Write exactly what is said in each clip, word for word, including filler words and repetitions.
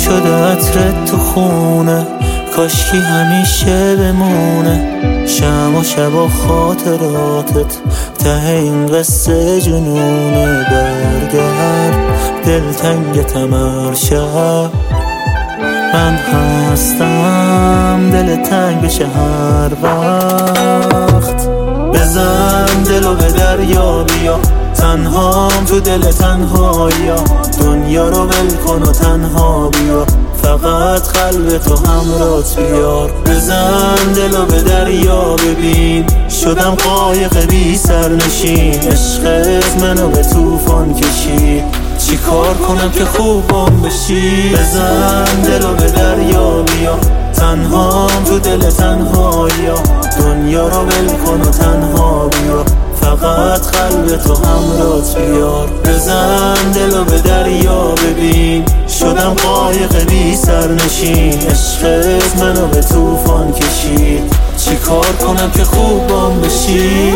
شده عطرت تو خونه، کاشکی همیشه بمونه. شم و شب و خاطراتت ته این قصه جنونه. برگرد دلتنگتم هر شب، من هستم دل تنگ بشه هر وقت. بزن دلو به دریا بیا، تنهام تو دل تنهایی، دنیا رو ول کن و تنها بیا، فقط قلب تو همراهت بیار. بزن دلو به دریا ببین، شدم قایق بی سرنشین. عشقت منو به طوفان کشید، چی کار کنم که خوبم بشی؟ بزن دلو به دریا بیا، تنهام تو دل تنهایی، دنیا رو ول کن و تنها بیا، فقط قلب تو همراهت بیار. بزن دلو به دریا ببین، شدم قایق بی سرنشین. عشقت منو به طوفان کشید، چی کار کنم که خوبم بشی؟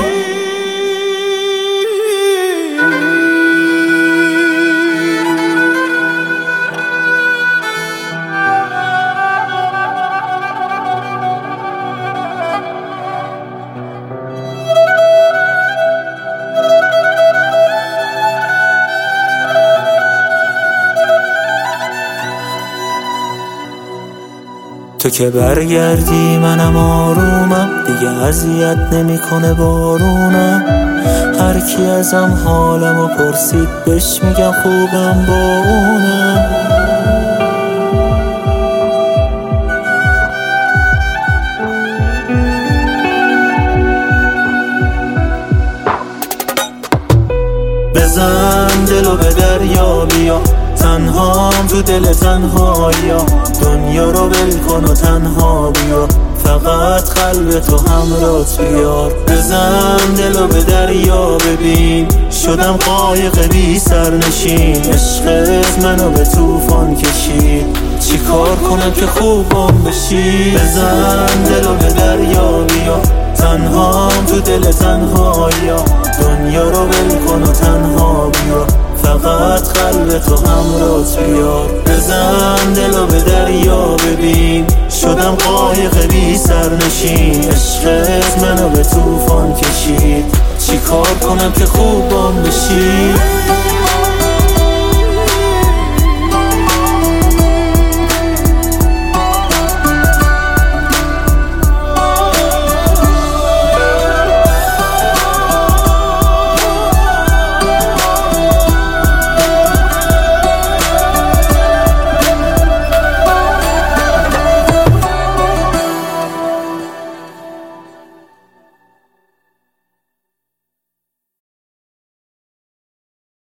تو که برگردی منم آرومم، دیگه اذیت نمیکنه بارونم. هر کی ازم حالمو پرسید بهش میگم خوبم با اونم. بزن دلو به دریا بیا، تنهام تو دل تنهایی، دنیا رو ول کن و تنها بیا، فقط قلب تو همراهت بیار. بزن دلو به دریا ببین، شدم قایق بی سرنشین. عشقت منو به طوفان کشید، چی کار کنم که خوبم بشی؟ بزن دلو به دریا بیا، تنهام تو دل تنهایی، دنیا رو ول کن و تنها بیا، فقط قلب تو همراهت بیار. بزن دلو به دریا ببین، شدم قایق بی سرنشین. عشقت منو به طوفان کشید، چی کار کنم که خوبم بشی؟